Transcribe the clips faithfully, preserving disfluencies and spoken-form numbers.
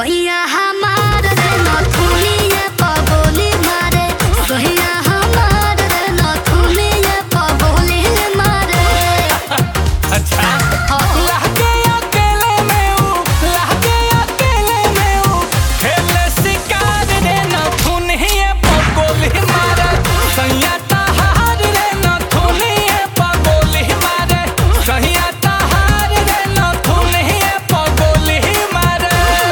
सैया हमार रे नथुनिया पगोली मारे सैया हमार रे नथुनिया पगोली मारे। अच्छा लहके अकेले में ऊ लहके अकेले में ऊ खेले शिकार रे नथुनिया पगोली मारे सैया तहार रे नथुनिया पगोली मारे सैया तहार रे नथुनिया पगोली मारे।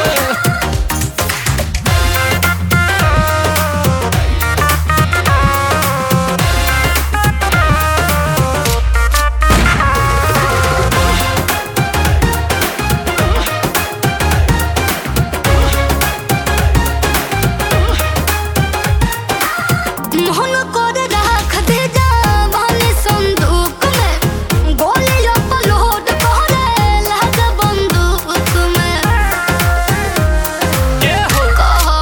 मोहन कर राख दे जवानी संदूक में गोली अपलोड करे लग बंदूक में। ये हो कहो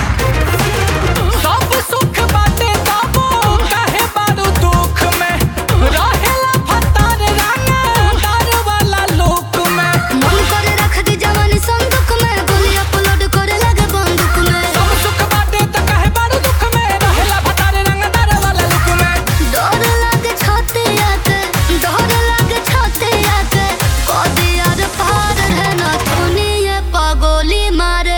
सब सुख बाटे तबो काहे बारू दुख में रहेला फतार राना दार वाला लोक में। मन कर राख दे जवानी संदूक में गोली अपलोड करे लग बंदूक में। सब सुख बाटे त काहे बारू दुख में रहेला फतार राना दार वाला लोक में। डर लागे छतिया के डर लागे छतिया के कदियार पार है नथुनिया पगोली मारे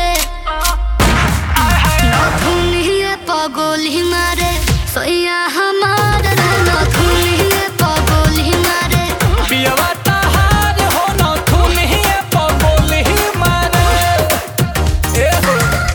नथुनिया पगोली मारे सैया हमार रे नथुनिया पगोली मारे। पियवा तहार हो नथुनिया पगोली मारे। ए हो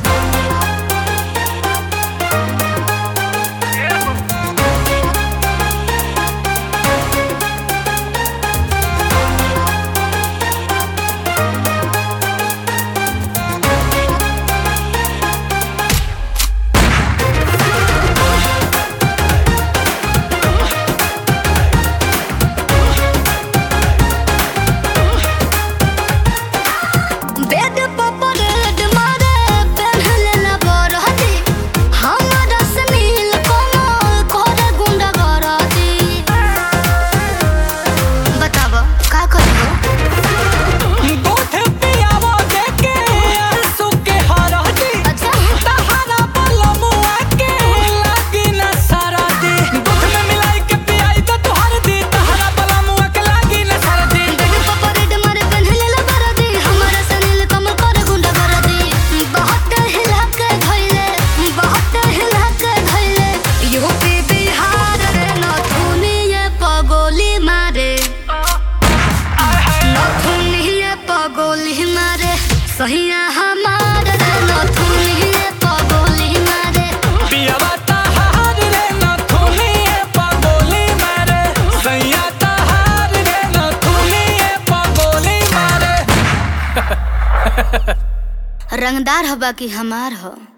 बेड पर परेड मारे पहले ला बरहती हमारा सनील कमल करे गुंडा गरती। बताव का करियो दूध पियावो देके आंसू के हरदी अच्छा तहारा बलमुआ के लागी न सरदी दूध में मिलाई के पियाई त तोहर दी तहारा बलमुआ के लागी न सरदी। बेड पर परेड मारे पहले ला बरहती हमारा सनील कमल करे गुंडा गरती। बहुत हिला के धइले बहुत हिला के धइले यूपी बिहार रे नथुनिया पगोली मारे नथुनिया पगोली मारे सैया हमार रे नथुनिया पगोली मारे। पियवा तहार रे नथुनिया पगोली मारे सैया तहार रे नथुनिया पगोली मारे। रंगदार हबा की हमार हो।